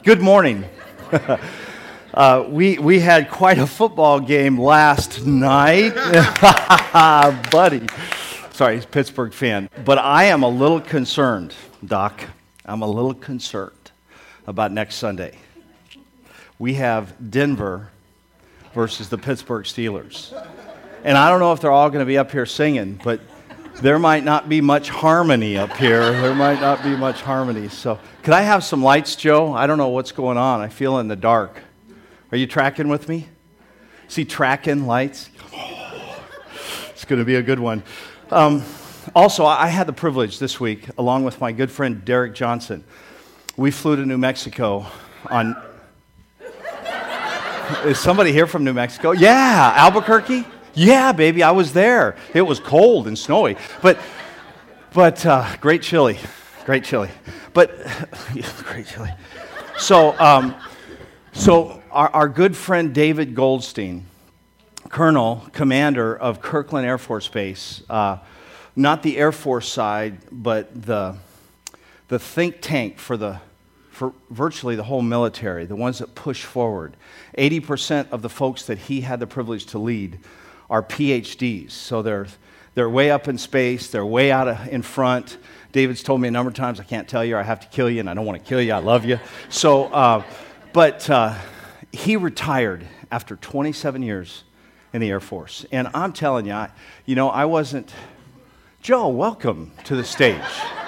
Good morning. We had quite a football game last night. Buddy. Sorry, he's a Pittsburgh fan. But I am a little concerned, Doc. I'm a little concerned about next Sunday. We have Denver versus the Pittsburgh Steelers. And I don't know if they're all going to be up here singing, but there might not be much harmony up here. There might not be much harmony. So, could I have some lights, Joe? I don't know what's going on. I feel in the dark. Are you tracking with me? See, tracking lights? Oh, it's going to be a good one. Also, I had the privilege this week, along with my good friend Derek Johnson. We flew to New Mexico on... Is somebody here from New Mexico? Yeah, Albuquerque? Yeah, baby, I was there. It was cold and snowy, but great chili. But great chili. So our good friend David Goldstein, Colonel, Commander of Kirkland Air Force Base, not the Air Force side, but the think tank for virtually the whole military, the ones that push forward. 80% of the folks that he had the privilege to lead are PhDs, so they're way up in space, they're way out in front. David's told me a number of times, I can't tell you, I have to kill you, and I don't want to kill you, I love you. So, but he retired after 27 years in the Air Force. And I'm telling you, I wasn't... Joe, welcome to the stage.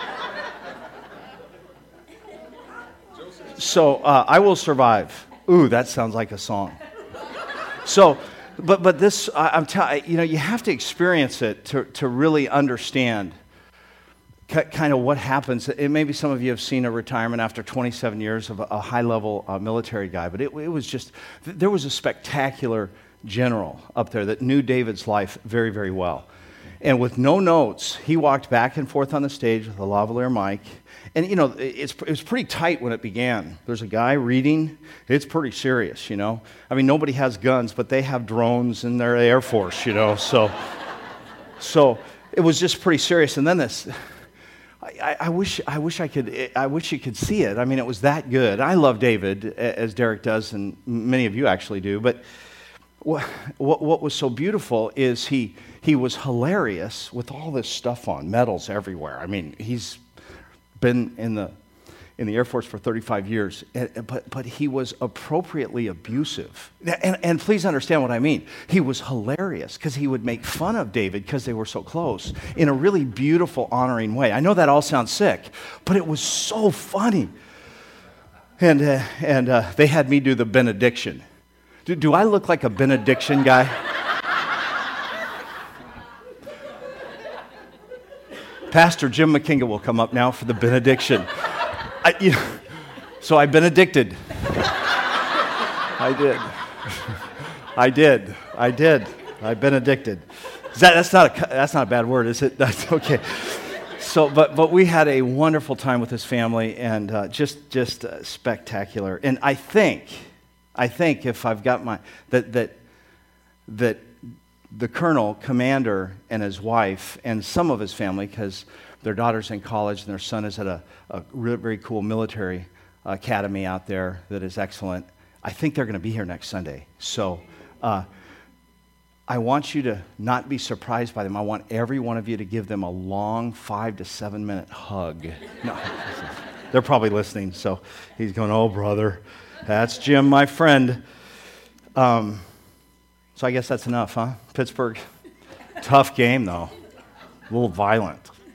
So, I will survive. Ooh, that sounds like a song. So... But this, I'm telling you have to experience it to really understand kind of what happens. Maybe some of you have seen a retirement after 27 years of a high-level military guy, but it was just, there was a spectacular general up there that knew David's life very, very well. And with no notes, he walked back and forth on the stage with a lavalier mic. And, it was pretty tight when it began. There's a guy reading. It's pretty serious, I mean, nobody has guns, but they have drones in their Air Force, So it was just pretty serious. And then this, I wish you could see it. I mean, it was that good. I love David, as Derek does, and many of you actually do. But what was so beautiful is he was hilarious with all this stuff on, medals everywhere. I mean, he's been in the Air Force for 35 years, but he was appropriately abusive. And please understand what I mean. He was hilarious because he would make fun of David because they were so close in a really beautiful, honoring way. I know that all sounds sick, but it was so funny. And they had me do the benediction. Do I look like a benediction guy? Pastor Jim McKinga will come up now for the benediction. So I benedicted. I did. I benedicted. That's not a bad word, is it? That's okay. So, but we had a wonderful time with his family, and just spectacular. And I think if I've got that the colonel, commander, and his wife, and some of his family, because their daughter's in college and their son is at a really very cool military academy out there that is excellent. I think they're going to be here next Sunday. So I want you to not be surprised by them. I want every one of you to give them a long 5 to 7 minute hug. No, they're probably listening, so he's going, oh, brother, that's Jim, my friend. So I guess that's enough, huh? Pittsburgh, tough game, though. A little violent.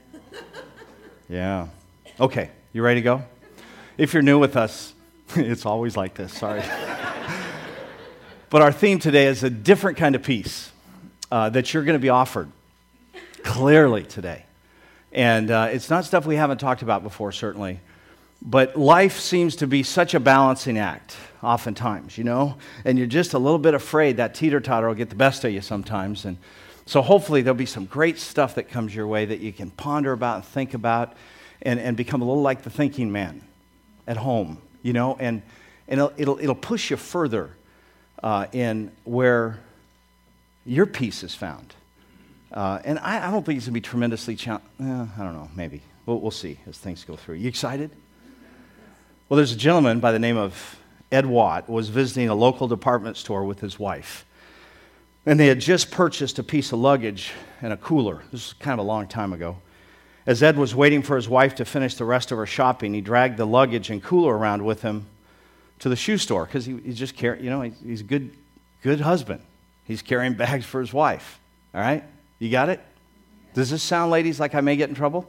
Yeah. Okay, you ready to go? If you're new with us, it's always like this, sorry. But our theme today is a different kind of peace that you're going to be offered clearly today. And it's not stuff we haven't talked about before, certainly. But life seems to be such a balancing act, oftentimes, and you're just a little bit afraid that teeter-totter will get the best of you sometimes. And so hopefully there'll be some great stuff that comes your way that you can ponder about and think about and become a little like the thinking man at home, and it'll push you further in where your peace is found. And I don't think it's going to be tremendously I don't know, maybe. We'll see as things go through. You excited? Well, there's a gentleman by the name of Ed Watt was visiting a local department store with his wife. And they had just purchased a piece of luggage and a cooler. This was kind of a long time ago. As Ed was waiting for his wife to finish the rest of her shopping, he dragged the luggage and cooler around with him to the shoe store because he's just carrying, he's a good husband. He's carrying bags for his wife. All right? You got it? Does this sound, ladies, like I may get in trouble?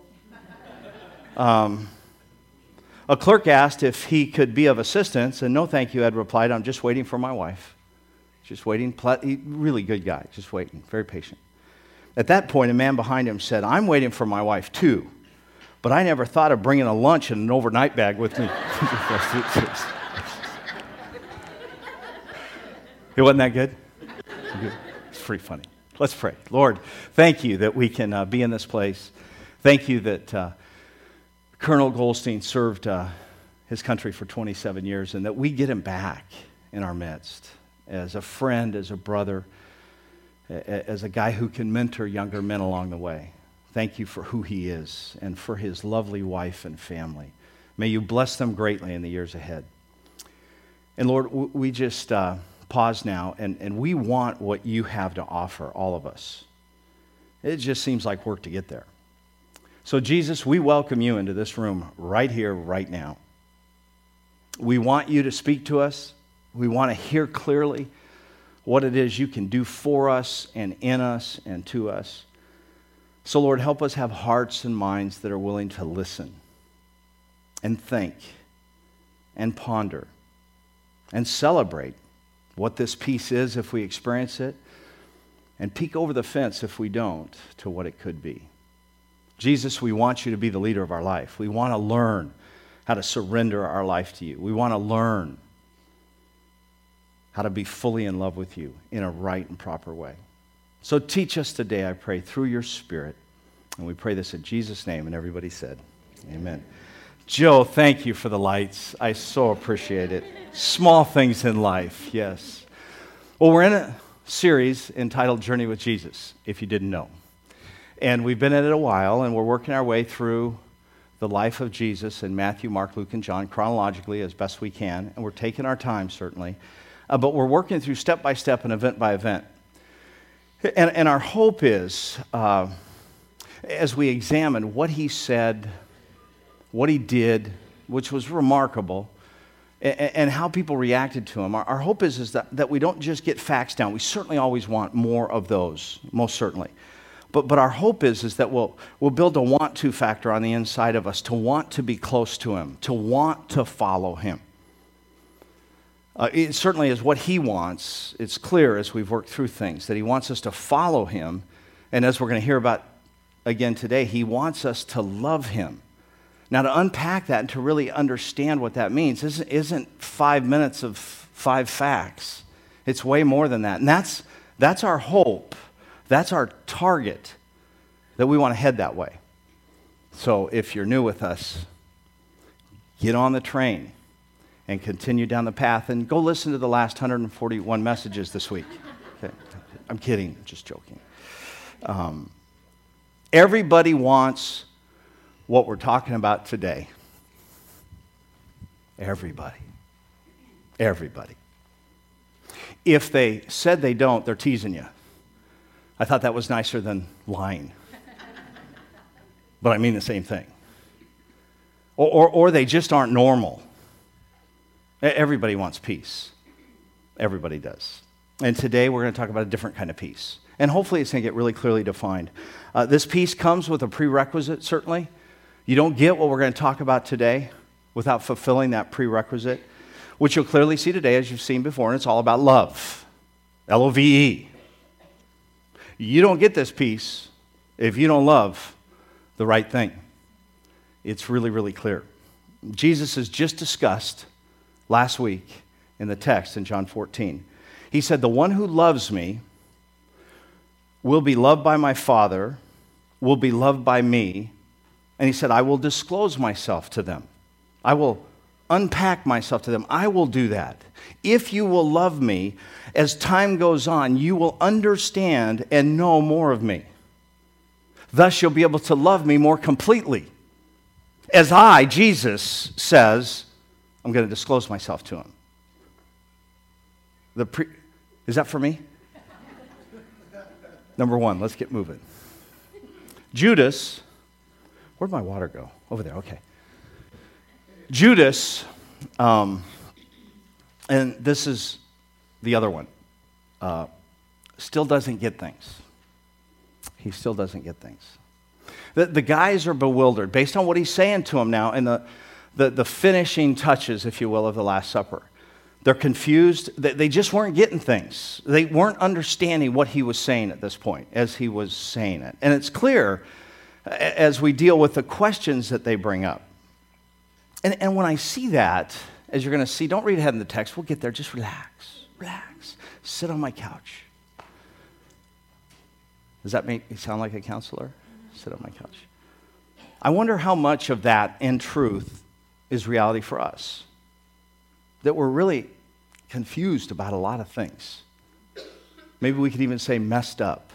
A clerk asked if he could be of assistance, and no thank you, Ed replied, I'm just waiting for my wife. Just waiting. Really good guy, just waiting, very patient. At that point, a man behind him said, I'm waiting for my wife too, but I never thought of bringing a lunch in an overnight bag with me. It wasn't that good? It's pretty funny. Let's pray. Lord, thank you that we can be in this place. Thank you that Colonel Goldstein served his country for 27 years and that we get him back in our midst as a friend, as a brother, as a guy who can mentor younger men along the way. Thank you for who he is and for his lovely wife and family. May you bless them greatly in the years ahead. And Lord, we just pause now, and we want what you have to offer, all of us. It just seems like work to get there. So Jesus, we welcome you into this room right here, right now. We want you to speak to us. We want to hear clearly what it is you can do for us and in us and to us. So Lord, help us have hearts and minds that are willing to listen and think and ponder and celebrate what this peace is if we experience it, and peek over the fence if we don't to what it could be. Jesus, we want you to be the leader of our life. We want to learn how to surrender our life to you. We want to learn how to be fully in love with you in a right and proper way. So teach us today, I pray, through your Spirit. And we pray this in Jesus' name. And everybody said, amen. Joe, thank you for the lights. I so appreciate it. Small things in life, yes. Well, we're in a series entitled Journey with Jesus, if you didn't know. And we've been at it a while, and we're working our way through the life of Jesus in Matthew, Mark, Luke, and John chronologically as best we can. And we're taking our time, certainly. But we're working through step by step and event by event. And our hope is, as we examine what he said, what he did, which was remarkable, and how people reacted to him, our hope is that we don't just get facts down. We certainly always want more of those, most certainly. But our hope is that we'll build a want-to factor on the inside of us, to want to be close to him, to want to follow him. It certainly is what he wants. It's clear as we've worked through things that he wants us to follow him. And as we're going to hear about again today, he wants us to love him. Now, to unpack that and to really understand what that means isn't 5 minutes of 5 facts. It's way more than that. And that's our hope. That's our target, that we want to head that way. So if you're new with us, get on the train and continue down the path and go listen to the last 141 messages this week. Okay. I'm kidding, just joking. Everybody wants what we're talking about today. Everybody. Everybody. If they said they don't, they're teasing you. I thought that was nicer than lying. But I mean the same thing. Or they just aren't normal. Everybody wants peace. Everybody does. And today we're going to talk about a different kind of peace. And hopefully it's going to get really clearly defined. This peace comes with a prerequisite, certainly. You don't get what we're going to talk about today without fulfilling that prerequisite, which you'll clearly see today as you've seen before, and it's all about love. L-O-V-E. You don't get this peace if you don't love the right thing. It's really, really clear. Jesus has just discussed last week in the text in John 14. He said, the one who loves me will be loved by my Father, will be loved by me. And he said, I will disclose myself to them. I will unpack myself to them. I will do that. If you will love me, as time goes on, you will understand and know more of me. Thus, you'll be able to love me more completely. As I, Jesus, says, I'm going to disclose myself to him. Is that for me? Number one, let's get moving. Judas, where'd my water go? Over there, okay. Judas, and this is the other one, still doesn't get things. He still doesn't get things. The guys are bewildered based on what he's saying to them now and the finishing touches, if you will, of the Last Supper. They're confused. They just weren't getting things. They weren't understanding what he was saying at this point as he was saying it. And it's clear as we deal with the questions that they bring up. And when I see that, as you're going to see, don't read ahead in the text. We'll get there. Just relax. Relax. Sit on my couch. Does that make me sound like a counselor? Sit on my couch. I wonder how much of that, in truth, is reality for us. That we're really confused about a lot of things. Maybe we could even say messed up.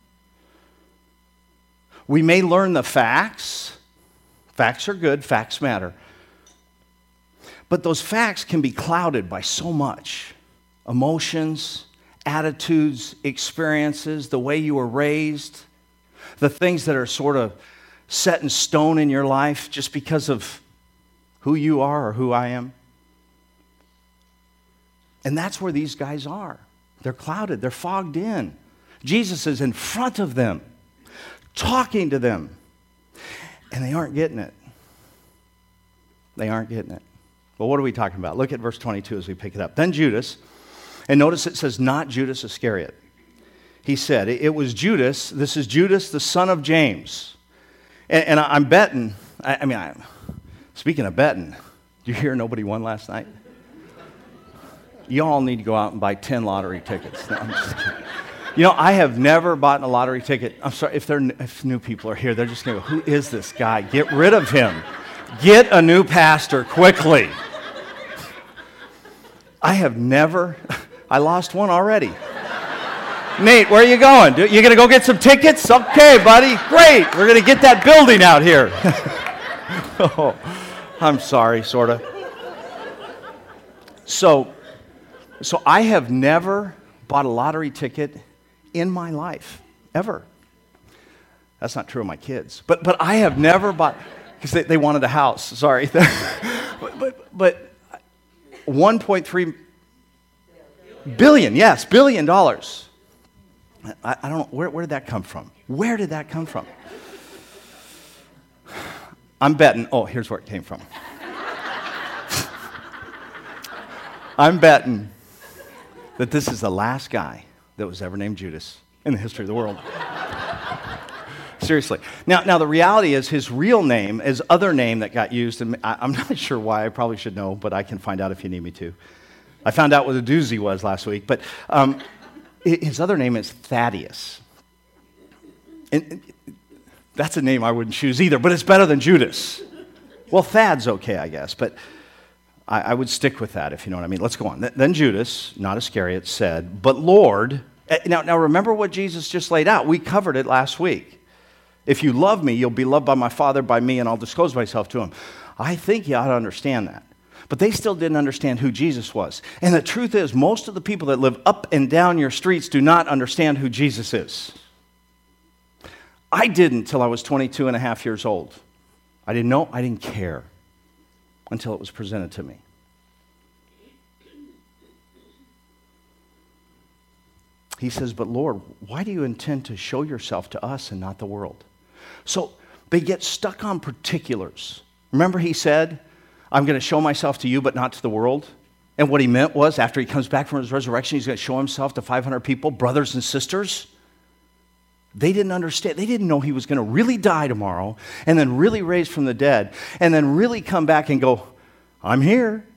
We may learn the facts. Facts are good. Facts matter. But those facts can be clouded by so much. Emotions, attitudes, experiences, the way you were raised, the things that are sort of set in stone in your life just because of who you are or who I am. And that's where these guys are. They're clouded. They're fogged in. Jesus is in front of them, talking to them, and they aren't getting it. They aren't getting it. Well, what are we talking about? Look at verse 22 as we pick it up. Then Judas, and notice it says not Judas Iscariot. He said, it was Judas, this is Judas, the son of James. And I'm betting, speaking of betting, did you hear nobody won last night? You all need to go out and buy 10 lottery tickets. No, I'm just kidding. You know, I have never bought a lottery ticket. I'm sorry, if new people are here, they're just going to go, who is this guy? Get rid of him. Get a new pastor quickly. I lost one already. Nate, where are you going? You going to go get some tickets? Okay, buddy, great. We're going to get that building out here. Oh, I'm sorry, sort of. So I have never bought a lottery ticket in my life, ever. That's not true of my kids. But I have never bought, because they wanted a house, sorry. but 1.3 billion, yes, $1 billion. I don't know, where did that come from? Where did that come from? I'm betting, here's where it came from. I'm betting that this is the last guy that was ever named Judas in the history of the world. Seriously. Now the reality is his real name, his other name that got used, and I'm not sure why, I probably should know, but I can find out if you need me to. I found out what a doozy was last week, but his other name is Thaddeus. And that's a name I wouldn't choose either, but it's better than Judas. Well, Thad's okay, I guess, but I would stick with that, if you know what I mean. Let's go on. Then Judas, not Iscariot, said, but Lord, now remember what Jesus just laid out. We covered it last week. If you love me, you'll be loved by my Father, by me, and I'll disclose myself to him. I think you ought to understand that. But they still didn't understand who Jesus was. And the truth is, most of the people that live up and down your streets do not understand who Jesus is. I didn't till I was 22 and a half years old. I didn't know, I didn't care until it was presented to me. He says, but Lord, why do you intend to show yourself to us and not the world? So they get stuck on particulars. Remember he said, I'm going to show myself to you, but not to the world. And what he meant was, after he comes back from his resurrection, he's going to show himself to 500 people, brothers and sisters. They didn't understand. They didn't know he was going to really die tomorrow and then really raise from the dead and then really come back and go, I'm here.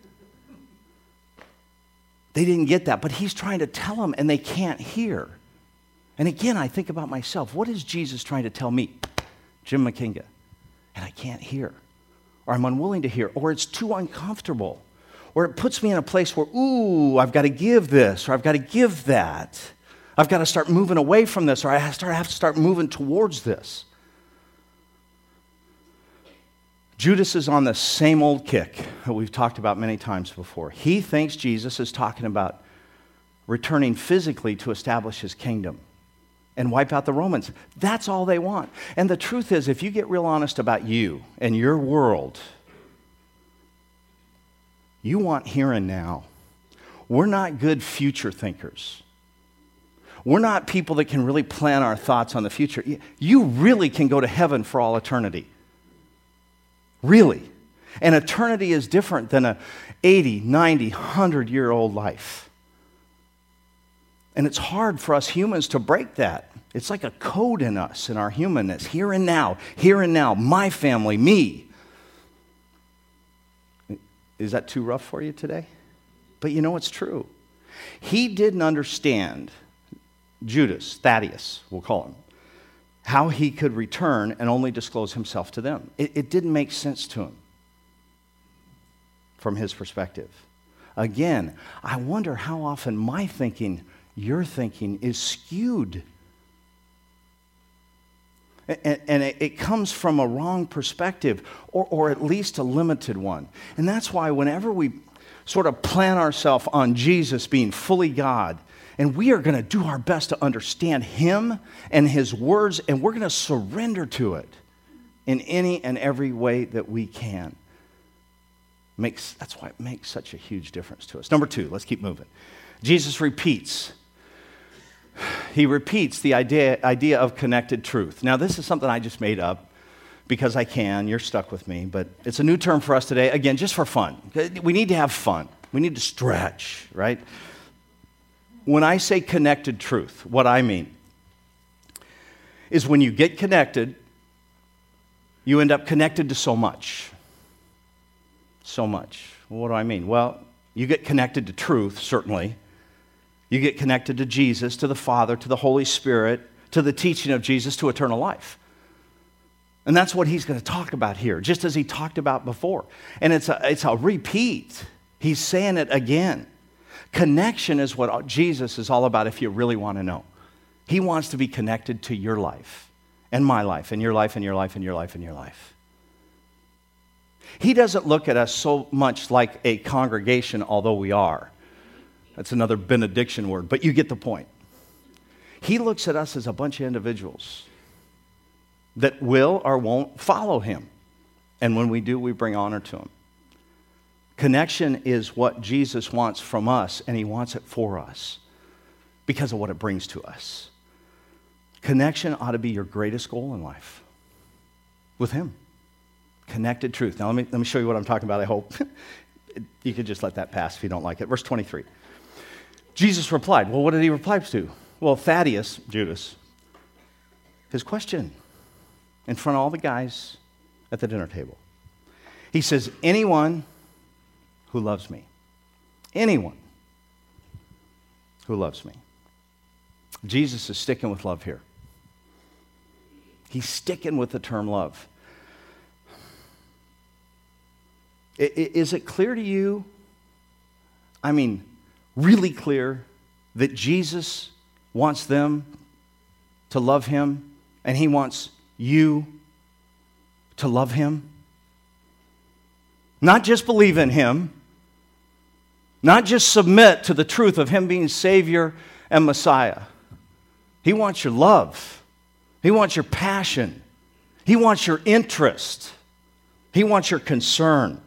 They didn't get that, but he's trying to tell them and they can't hear. And again, I think about myself. What is Jesus trying to tell me, Jim McKinga? And I can't hear, or I'm unwilling to hear, or it's too uncomfortable, or it puts me in a place where, ooh, I've got to give this, or I've got to give that. I've got to start moving away from this, or I have to start moving towards this. Judas is on the same old kick that we've talked about many times before. He thinks Jesus is talking about returning physically to establish his kingdom and wipe out the Romans. That's all they want. And the truth is, if you get real honest about you and your world, you want here and now. We're not good future thinkers. We're not people that can really plan our thoughts on the future. You really can go to heaven for all eternity. Really. And eternity is different than a 80, 90, 100-year-old life. And it's hard for us humans to break that. It's like a code in us, in our humanness. Here and now, my family, me. Is that too rough for you today? But you know it's true. He didn't understand, Judas, Thaddeus, we'll call him, how he could return and only disclose himself to them. It didn't make sense to him from his perspective. Again, I wonder how often my thinking, your thinking is skewed. And it comes from a wrong perspective, or at least a limited one. And that's why whenever we sort of plan ourselves on Jesus being fully God, and we are going to do our best to understand him and his words, and we're going to surrender to it in any and every way that we can. That's why it makes such a huge difference to us. Number 2, let's keep moving. Jesus repeats. He repeats the idea of connected truth. Now, this is something I just made up because I can. You're stuck with me, but it's a new term for us today. Again, just for fun. We need to have fun. We need to stretch, right? When I say connected truth, what I mean is when you get connected, you end up connected to so much. So much. What do I mean? Well, you get connected to truth, certainly. You get connected to Jesus, to the Father, to the Holy Spirit, to the teaching of Jesus, to eternal life. And that's what he's going to talk about here, just as he talked about before. And it's a repeat. He's saying it again. Connection is what Jesus is all about if you really want to know. He wants to be connected to your life and my life and your life and your life and your life and your life. He doesn't look at us so much like a congregation, although we are. That's another benediction word, but you get the point. He looks at us as a bunch of individuals that will or won't follow him. And when we do, we bring honor to him. Connection is what Jesus wants from us, and he wants it for us because of what it brings to us. Connection ought to be your greatest goal in life with him. Connected truth. Now, let me show you what I'm talking about, I hope. You could just let that pass if you don't like it. Verse 23. Jesus replied. Well, what did he reply to? Well, Thaddeus, Judas, his question in front of all the guys at the dinner table. He says, anyone who loves me. Anyone who loves me. Jesus is sticking with love here. He's sticking with the term love. Is it clear to you? I mean, really clear that Jesus wants them to love him and he wants you to love him? Not just believe in him, not just submit to the truth of him being Savior and Messiah. He wants your love. He wants your passion. He wants your interest. He wants your concern.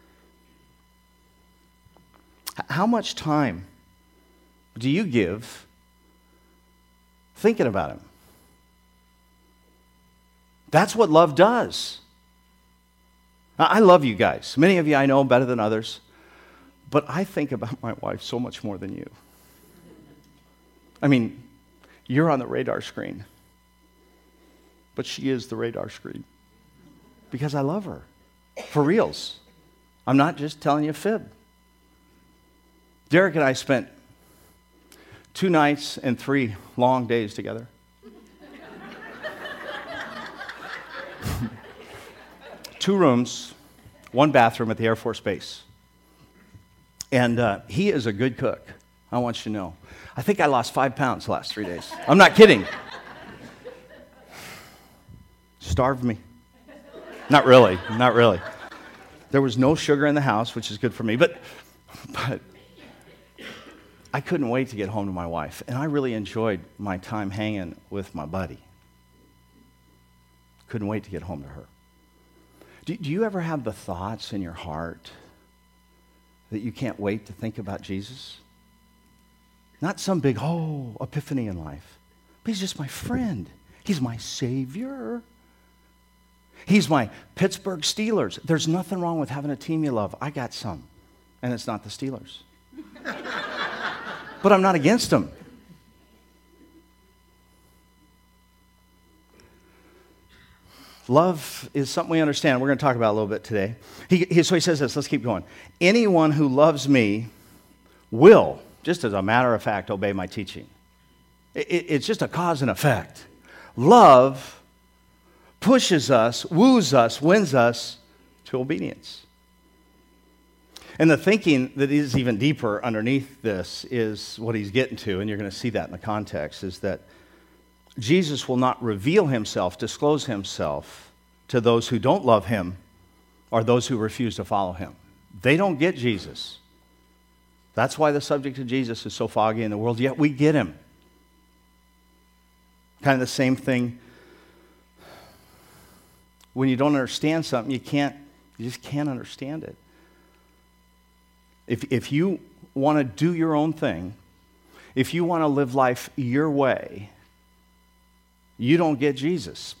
How much time do you give thinking about him? That's what love does. I love you guys. Many of you I know better than others, but I think about my wife so much more than you. I mean, you're on the radar screen, but she is the radar screen because I love her. For reals. I'm not just telling you a fib. Derek and I spent 2 nights and 3 long days together. Two rooms, 1 bathroom at the Air Force Base. And he is a good cook, I want you to know. I think I lost 5 pounds the last 3 days. I'm not kidding. Starved me. Not really, not really. There was no sugar in the house, which is good for me, but I couldn't wait to get home to my wife, and I really enjoyed my time hanging with my buddy. Couldn't wait to get home to her. Do you ever have the thoughts in your heart that you can't wait to think about Jesus? Not some big, epiphany in life, but he's just my friend. He's my Savior. He's my Pittsburgh Steelers. There's nothing wrong with having a team you love. I got some, and it's not the Steelers. But I'm not against them. Love is something we understand. We're going to talk about it a little bit today. So he says this. Let's keep going. Anyone who loves me will, just as a matter of fact, obey my teaching. It's just a cause and effect. Love pushes us, woos us, wins us to obedience. And the thinking that is even deeper underneath this is what he's getting to, and you're going to see that in the context, is that Jesus will not reveal himself, disclose himself to those who don't love him or those who refuse to follow him. They don't get Jesus. That's why the subject of Jesus is so foggy in the world, yet we get him. Kind of the same thing when you don't understand something, you just can't understand it. If you want to do your own thing, if you want to live life your way, you don't get Jesus.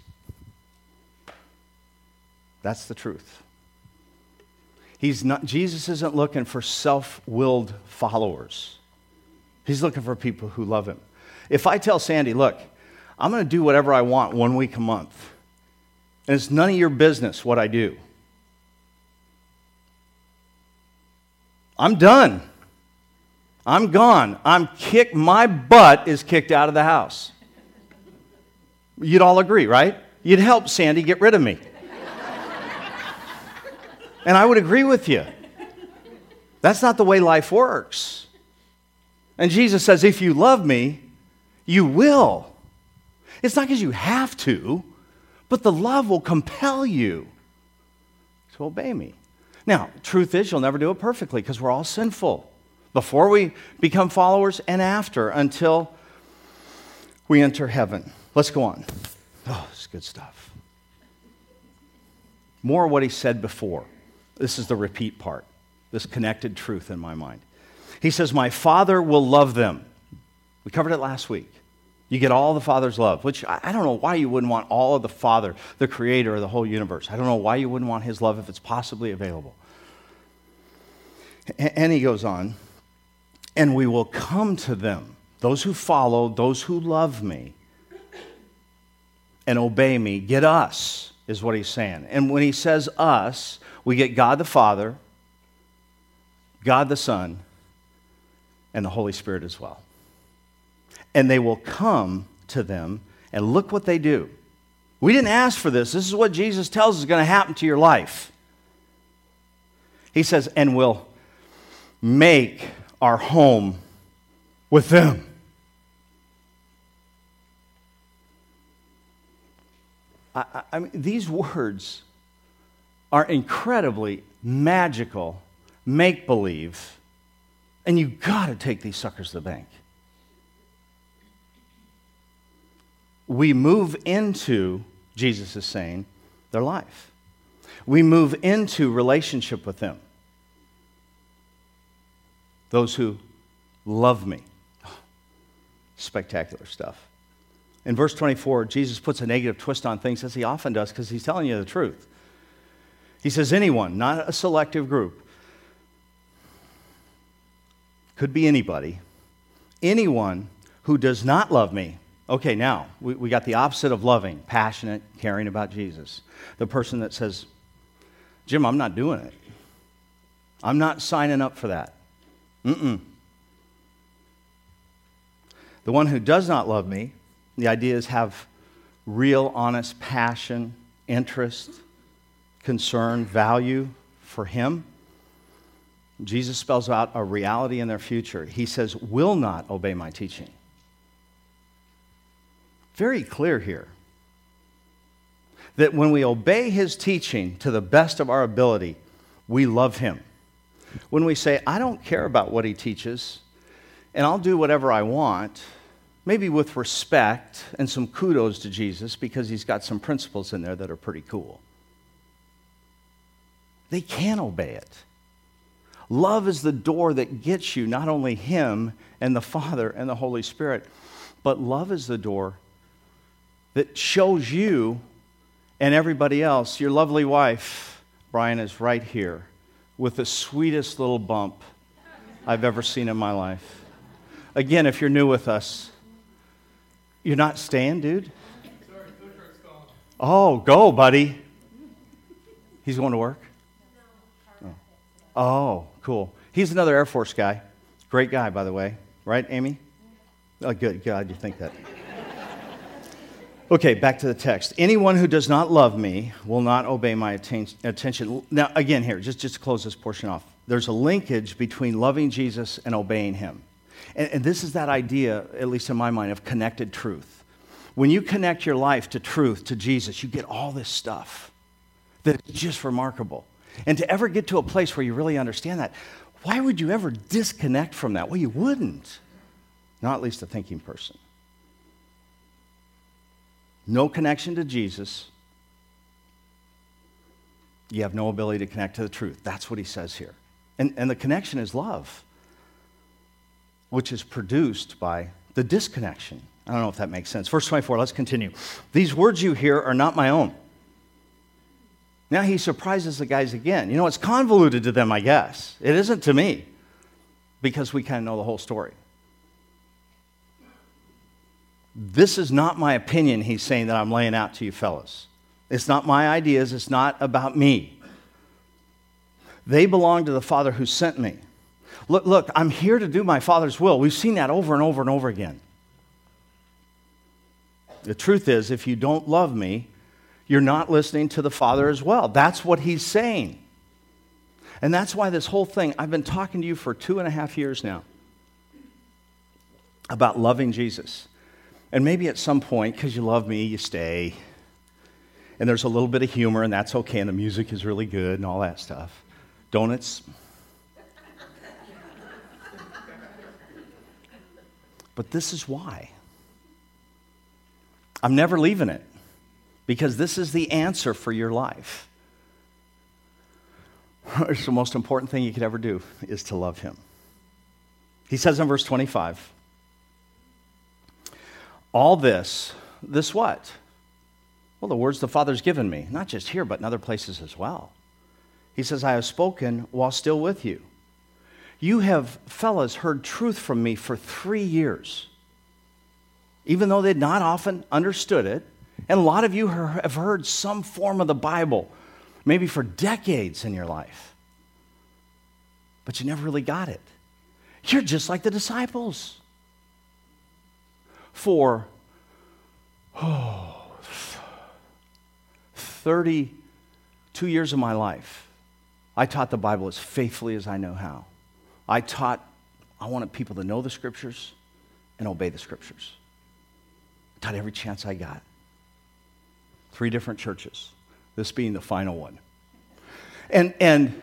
That's the truth. Jesus isn't looking for self-willed followers. He's looking for people who love him. If I tell Sandy, look, I'm going to do whatever I want 1 week a month, and it's none of your business what I do, I'm done. I'm gone. My butt is kicked out of the house. You'd all agree, right? You'd help Sandy get rid of me. And I would agree with you. That's not the way life works. And Jesus says, if you love me, you will. It's not because you have to, but the love will compel you to obey me. Now, truth is, you'll never do it perfectly because we're all sinful. Before we become followers and after, until we enter heaven. Let's go on. Oh, this is good stuff. More of what he said before. This is the repeat part. This connected truth in my mind. He says, my Father will love them. We covered it last week. You get all the Father's love, which I don't know why you wouldn't want all of the Father, the creator of the whole universe. I don't know why you wouldn't want his love if it's possibly available. And he goes on, and we will come to them, those who follow, those who love me, and obey me, get us, is what he's saying. And when he says us, we get God the Father, God the Son, and the Holy Spirit as well. And they will come to them, and look what they do. We didn't ask for this. This is what Jesus tells us is going to happen to your life. He says, and we'll make our home with them. I mean, these words are incredibly magical, make-believe, and you've got to take these suckers to the bank. We move into, Jesus is saying, their life. We move into relationship with them. Those who love me. Spectacular stuff. In verse 24, Jesus puts a negative twist on things, as he often does, because he's telling you the truth. He says, anyone, not a selective group, could be anybody, anyone who does not love me. Okay, now, we got the opposite of loving, passionate, caring about Jesus. The person that says, Jim, I'm not doing it. I'm not signing up for that. The one who does not love me, the idea is have real, honest passion, interest, concern, value for him. Jesus spells out a reality in their future. He says, will not obey my teaching. Very clear here. that when we obey his teaching to the best of our ability, we love him. When we say, I don't care about what he teaches, and I'll do whatever I want, maybe with respect and some kudos to Jesus because he's got some principles in there that are pretty cool. They can obey it. Love is the door that gets you not only him and the Father and the Holy Spirit, but love is the door that shows you and everybody else. Your lovely wife, Brian, is right here with the sweetest little bump I've ever seen in my life. Again, if you're new with us, you're not staying, dude? Sorry, food truck's calling. Oh, go, buddy. He's going to work? Oh, cool. He's another Air Force guy. Great guy, by the way. Right, Amy? Oh, good. God, you think that. Okay, back to the text. Anyone who does not love me will not obey my attention. Now, again here, just to close this portion off. There's a linkage between loving Jesus and obeying him. And this is that idea, at least in my mind, of connected truth. When you connect your life to truth, to Jesus, you get all this stuff that's just remarkable. And to ever get to a place where you really understand that, why would you ever disconnect from that? Well, you wouldn't. Not at least a thinking person. No connection to Jesus. You have no ability to connect to the truth. That's what he says here. And the connection is love, which is produced by the disconnection. I don't know if that makes sense. Verse 24, let's continue. These words you hear are not my own. Now he surprises the guys again. You know, it's convoluted to them, I guess. It isn't to me, because we kind of know the whole story. This is not my opinion, he's saying, that I'm laying out to you fellas. It's not my ideas. It's not about me. They belong to the Father who sent me. Look, I'm here to do my Father's will. We've seen that over and over and over again. The truth is, if you don't love me, you're not listening to the Father as well. That's what he's saying. And that's why this whole thing, I've been talking to you for 2.5 years now about loving Jesus. And maybe at some point, because you love me, you stay. And there's a little bit of humor, and that's okay, and the music is really good and all that stuff. Donuts. But this is why. I'm never leaving it, because this is the answer for your life. It's the most important thing you could ever do, is to love him. He says in verse 25, all this what? Well, the words the Father's given me, not just here, but in other places as well. He says, I have spoken while still with you. You have, fellas, heard truth from me for 3 years, even though they'd not often understood it. And a lot of you have heard some form of the Bible, maybe for decades in your life. But you never really got it. You're just like the disciples. For 32 years of my life, I taught the Bible as faithfully as I know how. I wanted people to know the Scriptures and obey the Scriptures. I taught every chance I got. 3 different churches, this being the final one. And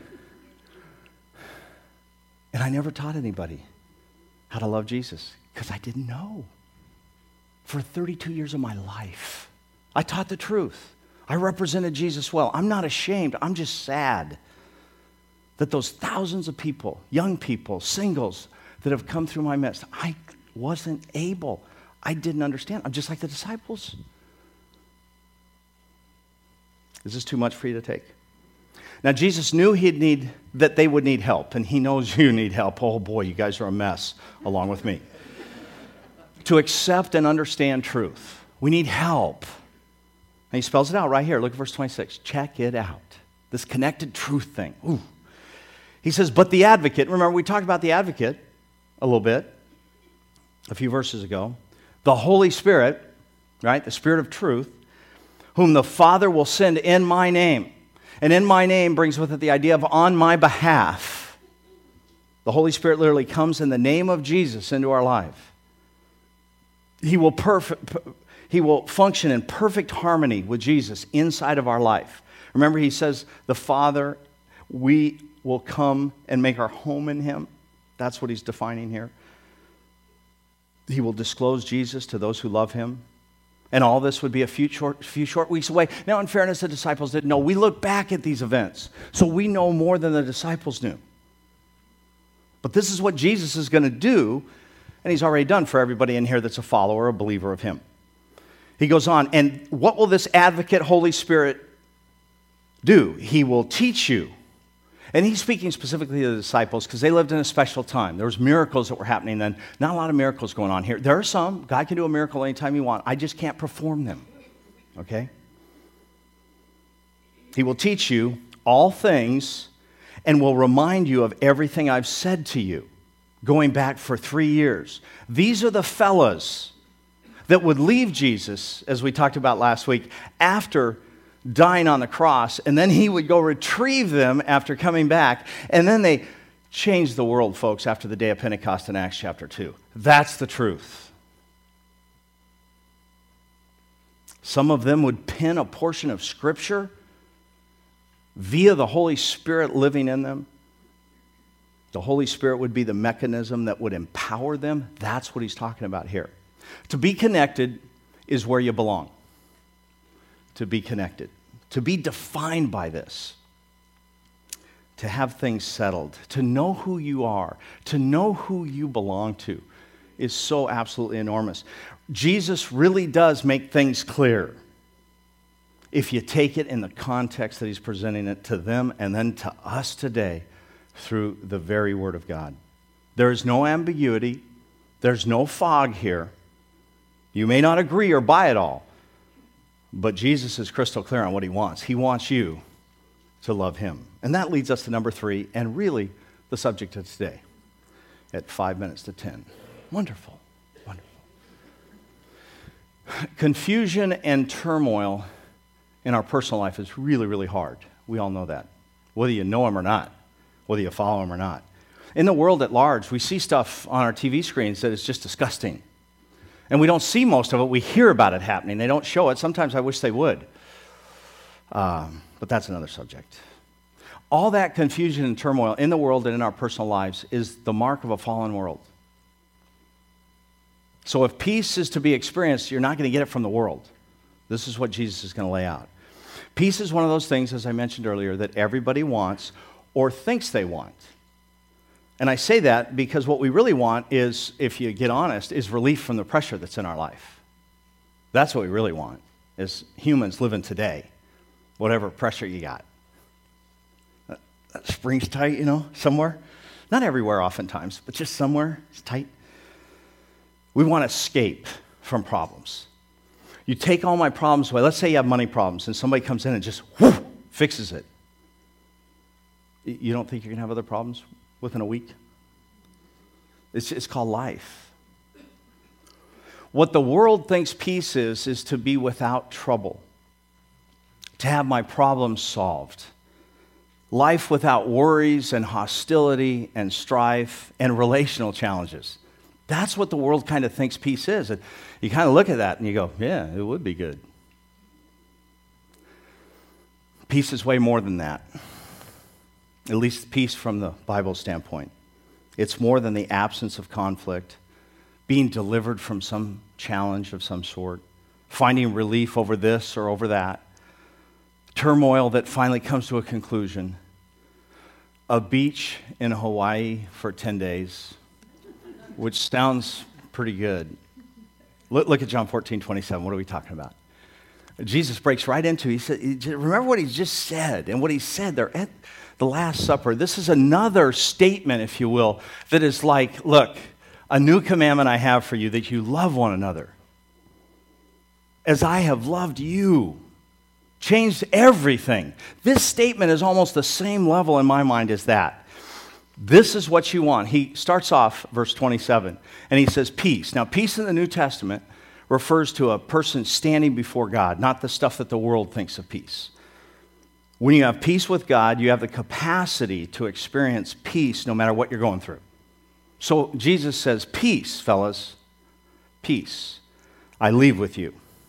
I never taught anybody how to love Jesus, because I didn't know. For 32 years of my life, I taught the truth. I represented Jesus well. I'm not ashamed. I'm just sad that those thousands of people, young people, singles, that have come through my midst, I wasn't able. I didn't understand. I'm just like the disciples. Is this too much for you to take? Now, Jesus knew that they would need help, and he knows you need help. Oh boy, you guys are a mess along with me. To accept and understand truth, we need help. And he spells it out right here. Look at verse 26. Check it out. This connected truth thing. Ooh. He says, but the advocate, remember we talked about the advocate a little bit a few verses ago. The Holy Spirit, right, the Spirit of truth, whom the Father will send in my name. And in my name brings with it the idea of on my behalf. The Holy Spirit literally comes in the name of Jesus into our life. He will he will function in perfect harmony with Jesus inside of our life. Remember, he says, the Father, we will come and make our home in him. That's what he's defining here. He will disclose Jesus to those who love him. And all this would be a few short weeks away. Now, in fairness, the disciples didn't know. We look back at these events, so we know more than the disciples knew. But this is what Jesus is going to do, and he's already done for everybody in here that's a follower, a believer of him. He goes on, and what will this advocate, Holy Spirit, do? He will teach you. And he's speaking specifically to the disciples because they lived in a special time. There was miracles that were happening then. Not a lot of miracles going on here. There are some. God can do a miracle anytime you want. I just can't perform them. Okay? He will teach you all things and will remind you of everything I've said to you, going back for 3 years. These are the fellas that would leave Jesus, as we talked about last week, after dying on the cross, and then he would go retrieve them after coming back, and then they changed the world, folks, after the day of Pentecost in Acts chapter 2. That's the truth. Some of them would pen a portion of Scripture via the Holy Spirit living in them. The Holy Spirit would be the mechanism that would empower them. That's what he's talking about here. To be connected is where you belong. To be connected. To be defined by this. To have things settled. To know who you are. To know who you belong to is so absolutely enormous. Jesus really does make things clear if you take it in the context that he's presenting it to them and then to us today through the very Word of God. There is no ambiguity. There's no fog here. You may not agree or buy it all. But Jesus is crystal clear on what he wants. He wants you to love him. And that leads us to number 3, and really the subject of today at 5 minutes to 10. Wonderful, wonderful. Confusion and turmoil in our personal life is really, really hard. We all know that, whether you know him or not, whether you follow him or not. In the world at large, we see stuff on our TV screens that is just disgusting. And we don't see most of it. We hear about it happening. They don't show it. Sometimes I wish they would. But that's another subject. All that confusion and turmoil in the world and in our personal lives is the mark of a fallen world. So if peace is to be experienced, you're not going to get it from the world. This is what Jesus is going to lay out. Peace is one of those things, as I mentioned earlier, that everybody wants or thinks they want. And I say that because what we really want is, if you get honest, is relief from the pressure that's in our life. That's what we really want, as humans living today, whatever pressure you got. That spring's tight, somewhere. Not everywhere oftentimes, but just somewhere it's tight. We want to escape from problems. You take all my problems away. Let's say you have money problems, and somebody comes in and just fixes it. You don't think you're going to have other problems within a week? It's called life. What the world thinks peace is to be without trouble, to have my problems solved. Life without worries and hostility and strife and relational challenges. That's what the world kind of thinks peace is. And you kind of look at that and you go, yeah, it would be good. Peace is way more than that. At least peace from the Bible standpoint. It's more than the absence of conflict, being delivered from some challenge of some sort, finding relief over this or over that, turmoil that finally comes to a conclusion, a beach in Hawaii for 10 days, which sounds pretty good. Look at John 14:27. What are we talking about? Jesus breaks right into it. He said, remember what he just said, and what he said there at the Last Supper. This is another statement, if you will, that is like, look, a new commandment I have for you, that you love one another as I have loved you. Changed everything. This statement is almost the same level in my mind as that. This is what you want. He starts off, verse 27, and he says peace. Now, peace in the New Testament refers to a person standing before God, not the stuff that the world thinks of peace. When you have peace with God, you have the capacity to experience peace no matter what you're going through. So Jesus says, peace, fellas, peace I leave with you.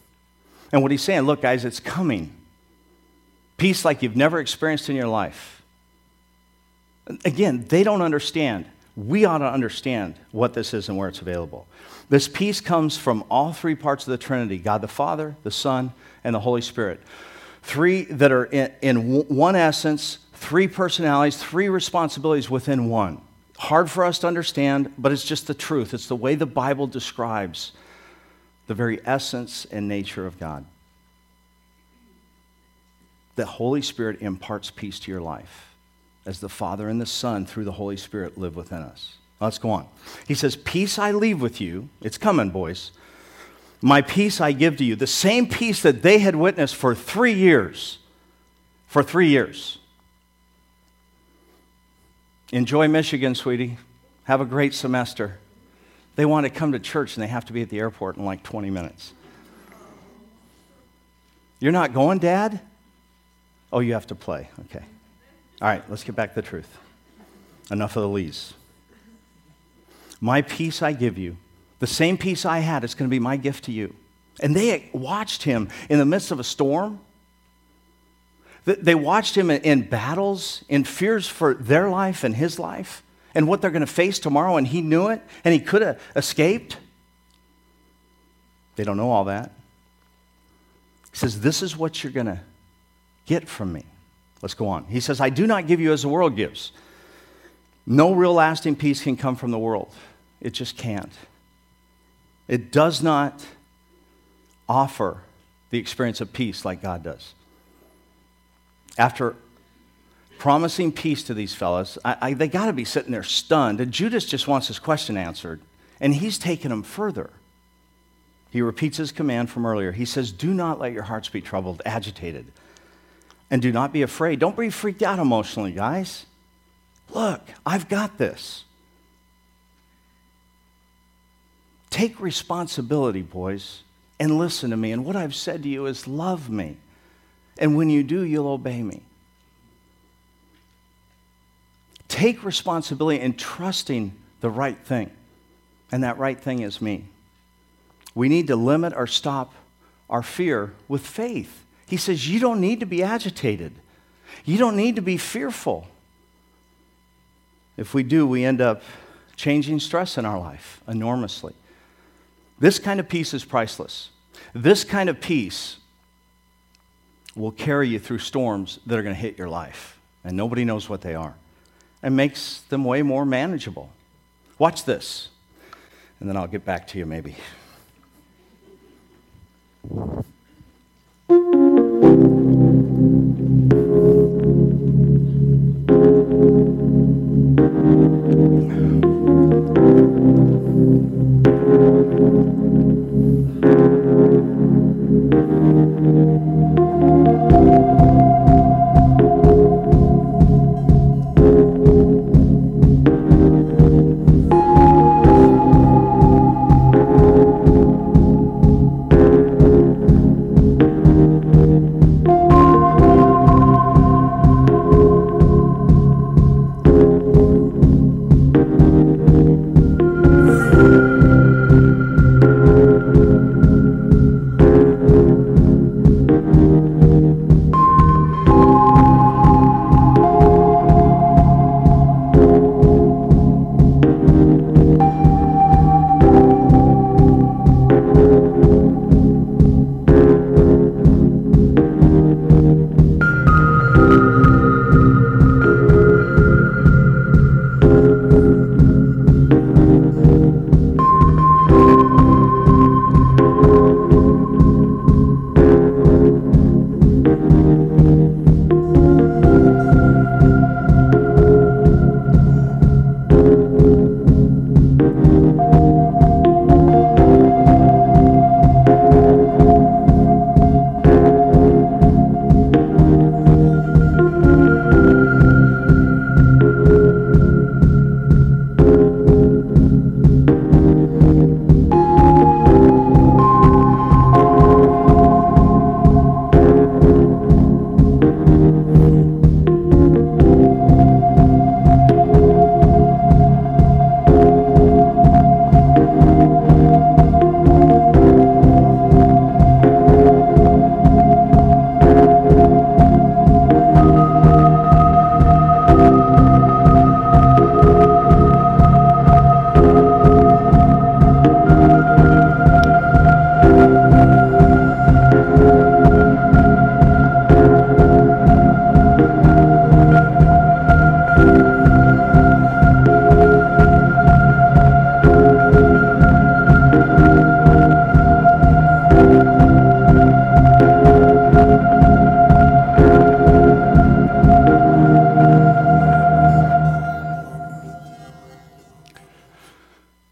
And what he's saying, look, guys, it's coming. Peace like you've never experienced in your life. Again, they don't understand. We ought to understand what this is and where it's available. This peace comes from all three parts of the Trinity, God the Father, the Son, and the Holy Spirit. Three that are in one essence, three personalities, three responsibilities within one. Hard for us to understand, but it's just the truth. It's the way the Bible describes the very essence and nature of God. The Holy Spirit imparts peace to your life as the Father and the Son through the Holy Spirit live within us. Let's go on. He says, peace I leave with you. It's coming, boys. My peace I give to you. The same peace that they had witnessed for 3 years. For 3 years. Enjoy Michigan, sweetie. Have a great semester. They want to come to church and they have to be at the airport in like 20 minutes. You're not going, Dad? Oh, you have to play. Okay. All right, let's get back to the truth. Enough of the lees. My peace I give you. The same peace I had, it's going to be my gift to you. And they watched him in the midst of a storm. They watched him in battles, in fears for their life and his life, and what they're going to face tomorrow, and he knew it, and he could have escaped. They don't know all that. He says, this is what you're going to get from me. Let's go on. He says, I do not give you as the world gives. No real lasting peace can come from the world. It just can't. It does not offer the experience of peace like God does. After promising peace to these fellas, they got to be sitting there stunned. And Judas just wants his question answered, and he's taking them further. He repeats his command from earlier. He says, do not let your hearts be troubled, agitated, and do not be afraid. Don't be freaked out emotionally, guys. Look, I've got this. Take responsibility, boys, and listen to me. And what I've said to you is love me. And when you do, you'll obey me. Take responsibility in trusting the right thing. And that right thing is me. We need to limit or stop our fear with faith. He says, you don't need to be agitated. You don't need to be fearful. If we do, we end up changing stress in our life enormously. This kind of peace is priceless. This kind of peace will carry you through storms that are going to hit your life, and nobody knows what they are, and makes them way more manageable. Watch this, and then I'll get back to you maybe.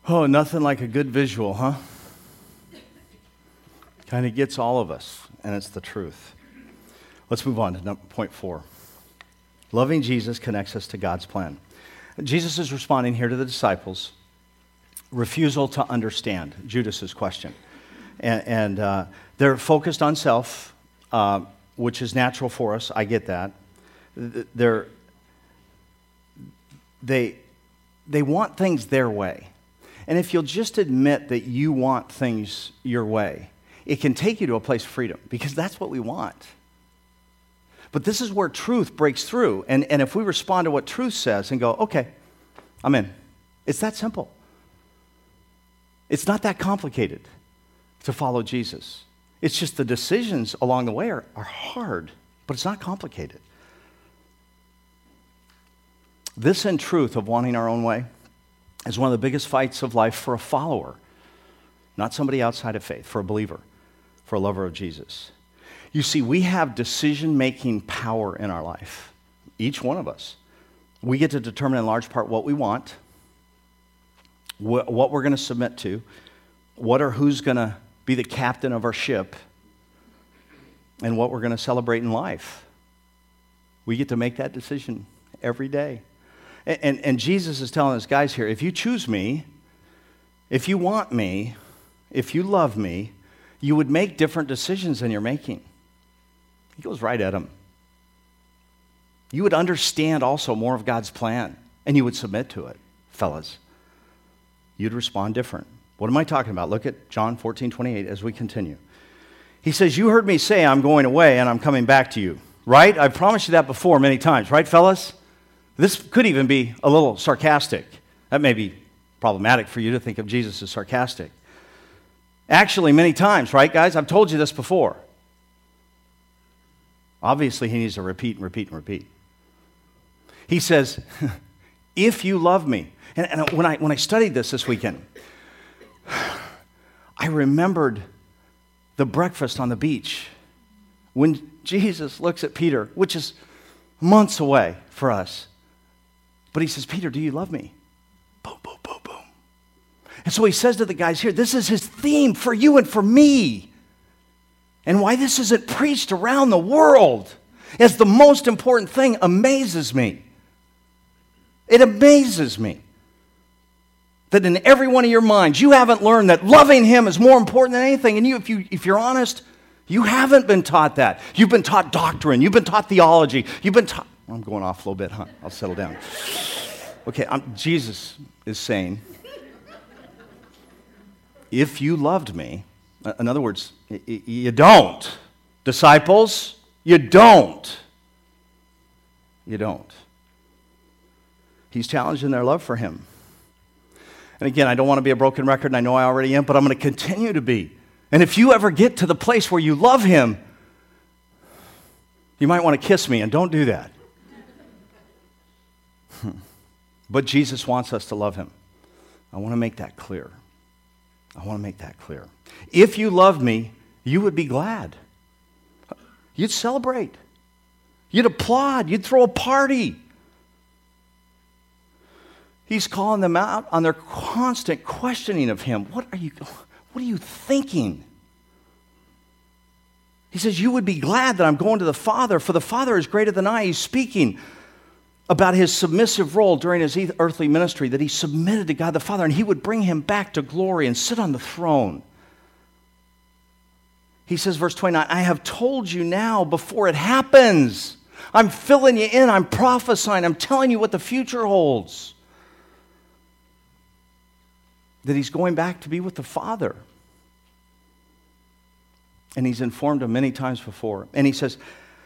Oh, nothing like a good visual, huh? Kind of gets all of us, and it's the truth. Let's move on to point 4. Loving Jesus connects us to God's plan. Jesus is responding here to the disciples' refusal to understand Judas's question. And they're focused on self, which is natural for us. I get that. They want things their way. And if you'll just admit that you want things your way, it can take you to a place of freedom, because that's what we want. But this is where truth breaks through. And if we respond to what truth says and go, okay, I'm in. It's that simple. It's not that complicated to follow Jesus. It's just the decisions along the way are hard, but it's not complicated. This in truth of wanting our own way is one of the biggest fights of life for a follower, not somebody outside of faith, for a believer, for a lover of Jesus. You see, we have decision-making power in our life, each one of us. We get to determine in large part what we want, what we're going to submit to, who's going to be the captain of our ship, and what we're going to celebrate in life. We get to make that decision every day. And Jesus is telling us, guys, here, if you choose me, if you want me, if you love me, you would make different decisions than you're making. He goes right at them. You would understand also more of God's plan, and you would submit to it, fellas. You'd respond different. What am I talking about? Look at John 14:28 as we continue. He says, you heard me say I'm going away and I'm coming back to you. Right? I've promised you that before many times. Right, fellas? This could even be a little sarcastic. That may be problematic for you to think of Jesus as sarcastic. Actually, many times, right, guys? I've told you this before. Obviously, he needs to repeat and repeat and repeat. He says, if you love me. And when I studied this weekend, I remembered the breakfast on the beach when Jesus looks at Peter, which is months away for us. But he says, Peter, do you love me? Boom, boom, boom, boom. And so he says to the guys here, this is his theme for you and for me. And why this isn't preached around the world as the most important thing amazes me. It amazes me that in every one of your minds, you haven't learned that loving him is more important than anything. And if you're honest, you haven't been taught that. You've been taught doctrine. You've been taught theology. You've been taught... I'm going off a little bit, huh? I'll settle down. Okay, Jesus is saying, if you loved me, in other words, you don't. Disciples, you don't. You don't. He's challenging their love for him. And again, I don't want to be a broken record, and I know I already am, but I'm going to continue to be. And if you ever get to the place where you love him, you might want to kiss me, and don't do that. But Jesus wants us to love him. I want to make that clear. I want to make that clear. If you loved me, you would be glad. You'd celebrate. You'd applaud. You'd throw a party. He's calling them out on their constant questioning of him. What are you thinking? He says, you would be glad that I'm going to the Father, for the Father is greater than I. He's speaking about his submissive role during his earthly ministry, that he submitted to God the Father, and he would bring him back to glory and sit on the throne. He says, verse 29, I have told you now before it happens. I'm filling you in. I'm prophesying. I'm telling you what the future holds. That he's going back to be with the Father. And he's informed him many times before. And he says,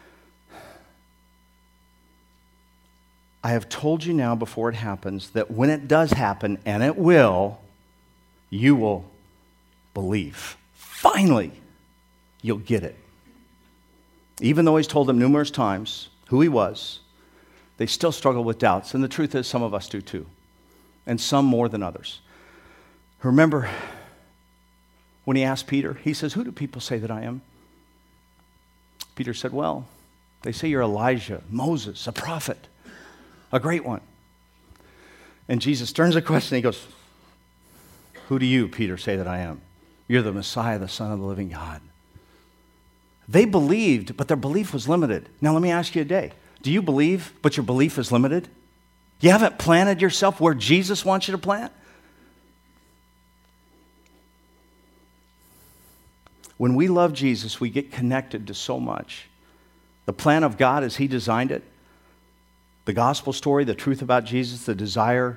I have told you now before it happens that when it does happen, and it will, you will believe. Finally, you'll get it. Even though he's told them numerous times who he was, they still struggle with doubts. And the truth is, some of us do too. And some more than others. Remember when he asked Peter, he says, who do people say that I am? Peter said, well, they say you're Elijah, Moses, a prophet, a great one. And Jesus turns the question and he goes, Who do you, Peter, say that I am? You're the Messiah, the Son of the living God. They believed, but their belief was limited. Now let me ask you today. Do you believe, but your belief is limited? You haven't planted yourself where Jesus wants you to plant? When we love Jesus, we get connected to so much. The plan of God as He designed it, the gospel story, the truth about Jesus, the desire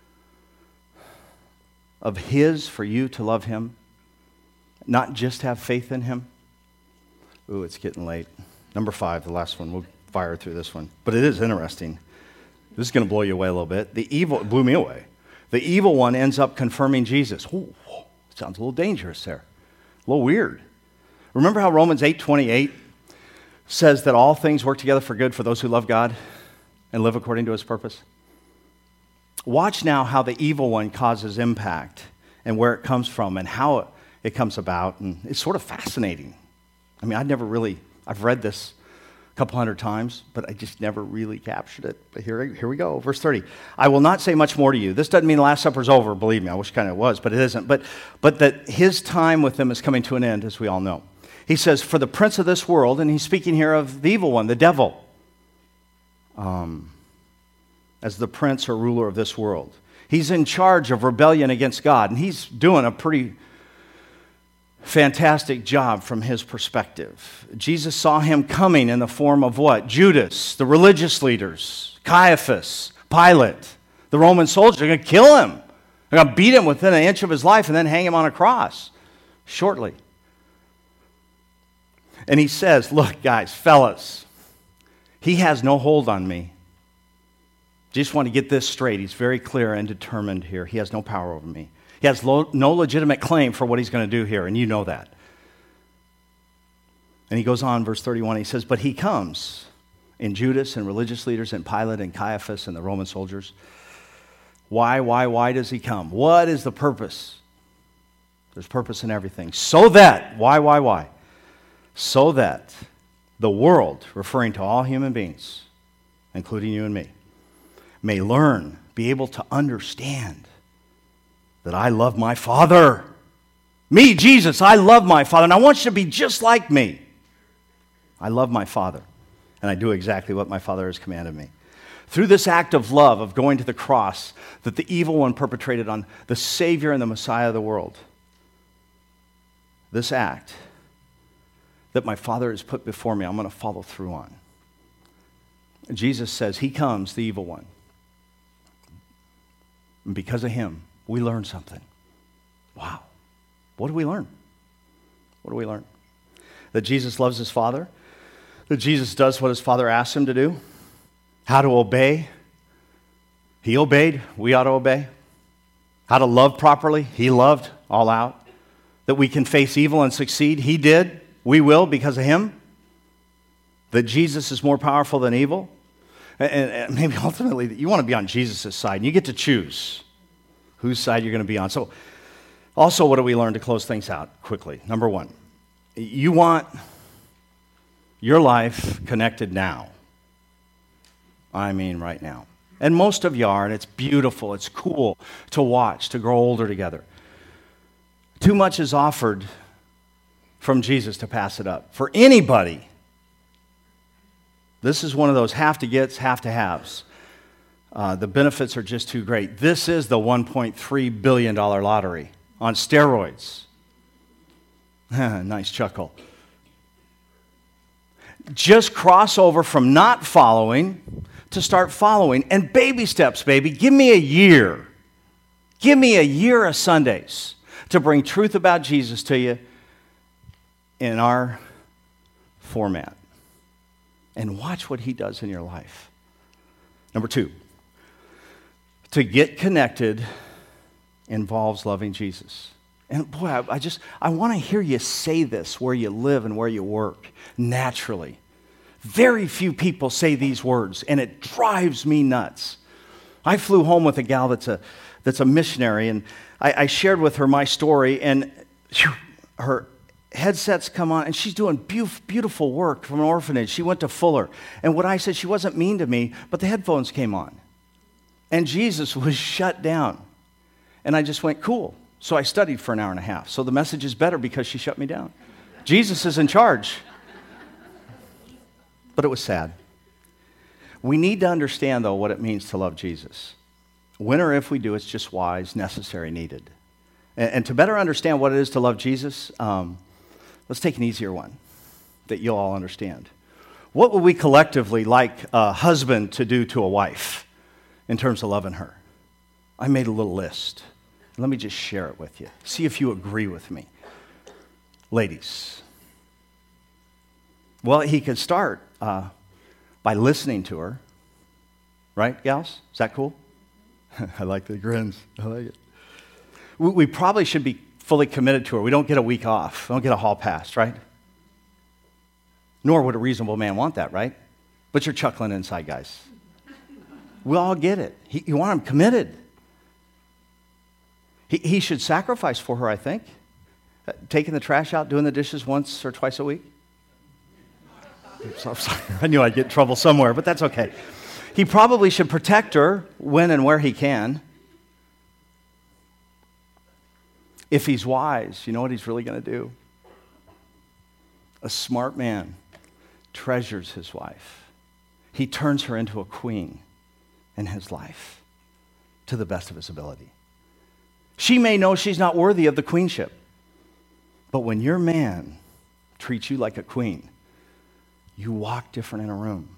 of His for you to love Him, not just have faith in Him. Ooh, it's getting late. Number 5, the last one. We'll fire through this one. But it is interesting. This is going to blow you away a little bit. It blew me away. The evil one ends up confirming Jesus. Ooh, sounds a little dangerous there. A little weird. Remember how Romans 8:28 says that all things work together for good for those who love God and live according to His purpose? Watch now how the evil one causes impact and where it comes from and how it comes about. And it's sort of fascinating. I mean, I've read this a couple hundred times, but I just never really captured it. But here we go. Verse 30. I will not say much more to you. This doesn't mean the Last Supper's over, believe me. I wish kind of it was, but it isn't. But that His time with them is coming to an end, as we all know. He says, for the prince of this world, and he's speaking here of the evil one, the devil, as the prince or ruler of this world. He's in charge of rebellion against God, and he's doing a pretty fantastic job from his perspective. Jesus saw him coming in the form of what? Judas, the religious leaders, Caiaphas, Pilate, the Roman soldiers. They're going to kill him. They're going to beat him within an inch of his life and then hang him on a cross shortly. And he says, look, guys, fellas, he has no hold on me. Just want to get this straight. He's very clear and determined here. He has no power over me. He has no legitimate claim for what he's going to do here, and you know that. And he goes on, verse 31, he says, but he comes in Judas and religious leaders and Pilate and Caiaphas and the Roman soldiers. Why does he come? What is the purpose? There's purpose in everything. So that, why? So that the world, referring to all human beings, including you and me, may learn, be able to understand that I love my Father. Me, Jesus, I love my Father, and I want you to be just like me. I love my Father, and I do exactly what my Father has commanded me. Through this act of love, of going to the cross, that the evil one perpetrated on the Savior and the Messiah of the world, this act that my Father has put before me, I'm going to follow through on. Jesus says, He comes, the evil one. And because of Him, we learn something. Wow. What do we learn? What do we learn? That Jesus loves His Father. That Jesus does what His Father asks Him to do. How to obey. He obeyed. We ought to obey. How to love properly. He loved all out. That we can face evil and succeed. He did. We will because of Him. That Jesus is more powerful than evil. And maybe ultimately that you want to be on Jesus' side. And you get to choose whose side you're going to be on. So also, what do we learn to close things out quickly? Number 1, you want your life connected now. I mean right now. And most of you are, and it's beautiful, it's cool to watch, to grow older together. Too much is offered from Jesus to pass it up. For anybody, this is one of those have to gets, have to haves. The benefits are just too great. This is the $1.3 billion lottery on steroids. Nice chuckle. Just cross over from not following to start following. And baby steps, baby. Give me a year. Give me a year of Sundays to bring truth about Jesus to you in our format. And watch what He does in your life. Number 2, to get connected involves loving Jesus. And boy, I want to hear you say this where you live and where you work, naturally. Very few people say these words, and it drives me nuts. I flew home with a gal that's a missionary, and I shared with her my story, and her headsets come on, and she's doing beautiful work from an orphanage. She went to Fuller. And what I said, she wasn't mean to me, but the headphones came on. And Jesus was shut down. And I just went, cool. So I studied for an hour and a half. So the message is better because she shut me down. Jesus is in charge. But it was sad. We need to understand, though, what it means to love Jesus. When or if we do, it's just wise, necessary, needed. And to better understand what it is to love Jesus, let's take an easier one that you'll all understand. What would we collectively like a husband to do to a wife in terms of loving her? I made a little list. Let me just share it with you. See if you agree with me. Ladies. Well, he could start by listening to her. Right, gals? Is that cool? I like the grins. I like it. We probably should be fully committed to her. We don't get a week off. We don't get a hall pass, right? Nor would a reasonable man want that, right? But you're chuckling inside, guys. We all get it. You want him committed. He should sacrifice for her, I think. Taking the trash out, doing the dishes once or twice a week. I'm sorry. I knew I'd get in trouble somewhere, but that's okay. He probably should protect her when and where he can. If he's wise, you know what he's really going to do? A smart man treasures his wife. He turns her into a queen in his life to the best of his ability. She may know she's not worthy of the queenship, but when your man treats you like a queen, you walk different in a room.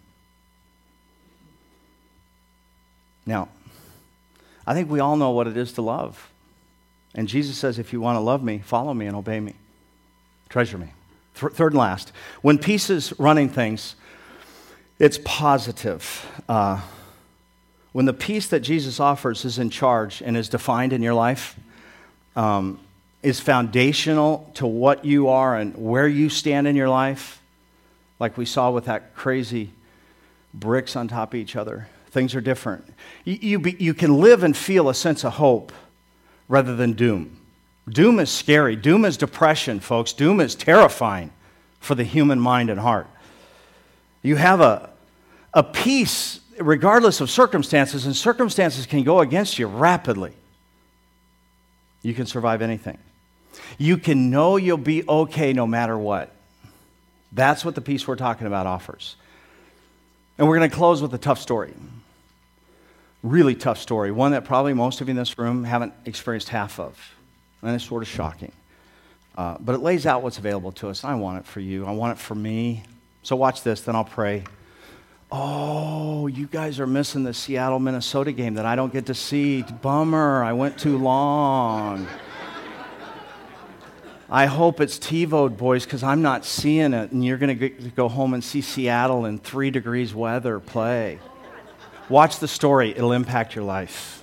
Now, I think we all know what it is to love. And Jesus says, if you want to love me, follow me and obey me. Treasure me. Third and last, when peace is running things, it's positive. When the peace that Jesus offers is in charge and is defined in your life, is foundational to what you are and where you stand in your life, like we saw with that crazy bricks on top of each other. Things are different. You can live and feel a sense of hope rather than doom. Doom is scary. Doom is depression, folks. Doom is terrifying for the human mind and heart. You have a peace regardless of circumstances, and circumstances can go against you rapidly. You can survive anything. You can know you'll be okay no matter what. That's what the peace we're talking about offers. And we're going to close with a tough story. Really tough story. One that probably most of you in this room haven't experienced half of. And it's sort of shocking. But it lays out what's available to us. I want it for you. I want it for me. So watch this, then I'll pray. Oh, you guys are missing the Seattle, Minnesota game that I don't get to see. Bummer. I went too long. I hope it's TiVo'd, boys, because I'm not seeing it, and you're going to go home and see Seattle in 3 degrees weather play. Watch the story. It'll impact your life.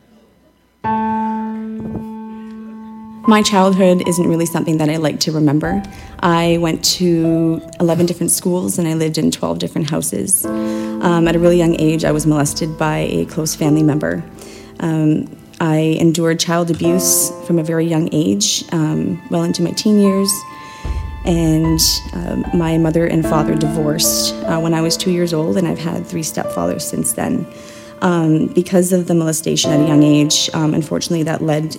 My childhood isn't really something that I like to remember. I went to 11 different schools, and I lived in 12 different houses. At a really young age, I was molested by a close family member. I endured child abuse from a very young age, well into my teen years. And my mother and father divorced when I was 2 years old, and I've had 3 stepfathers since then. Because of the molestation at a young age, unfortunately, that led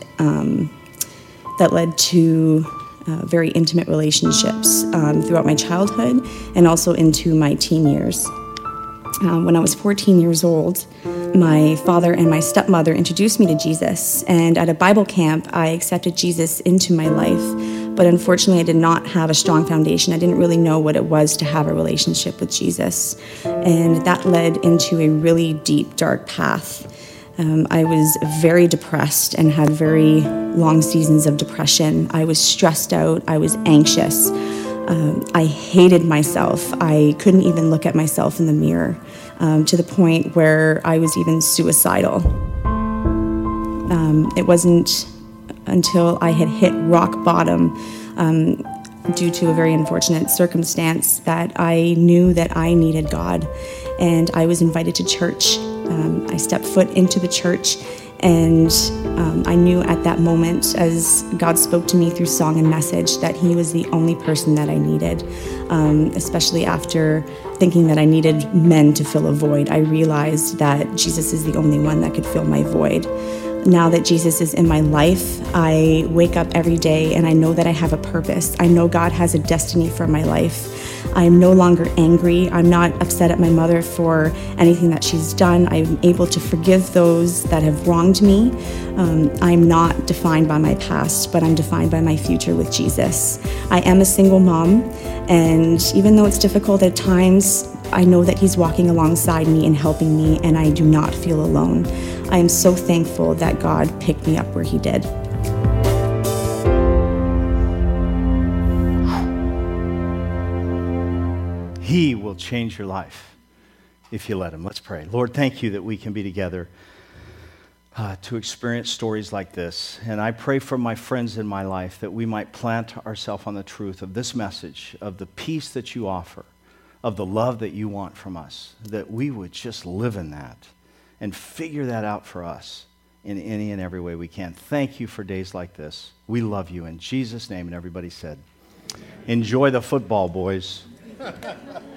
to very intimate relationships throughout my childhood and also into my teen years. When I was 14 years old, my father and my stepmother introduced me to Jesus, and at a Bible camp, I accepted Jesus into my life. But unfortunately, I did not have a strong foundation. I didn't really know what it was to have a relationship with Jesus, and that led into a really deep, dark path. I was very depressed and had very long seasons of depression. I was stressed out. I was anxious. I hated myself. I couldn't even look at myself in the mirror, to the point where I was even suicidal. It wasn't until I had hit rock bottom due to a very unfortunate circumstance that I knew that I needed God, and I was invited to church. I stepped foot into the church, and I knew at that moment, as God spoke to me through song and message, that He was the only person that I needed, especially after thinking that I needed men to fill a void. I realized that Jesus is the only one that could fill my void. Now that Jesus is in my life, I wake up every day and I know that I have a purpose. I know God has a destiny for my life. I am no longer angry. I'm not upset at my mother for anything that she's done. I'm able to forgive those that have wronged me. I'm not defined by my past, but I'm defined by my future with Jesus. I am a single mom, and even though it's difficult at times, I know that He's walking alongside me and helping me, and I do not feel alone. I am so thankful that God picked me up where He did. He will change your life if you let Him. Let's pray. Lord, thank you that we can be together to experience stories like this. And I pray for my friends in my life that we might plant ourselves on the truth of this message, of the peace that you offer, of the love that you want from us, that we would just live in that and figure that out for us in any and every way we can. Thank you for days like this. We love you in Jesus' name. And everybody said, enjoy the football, boys.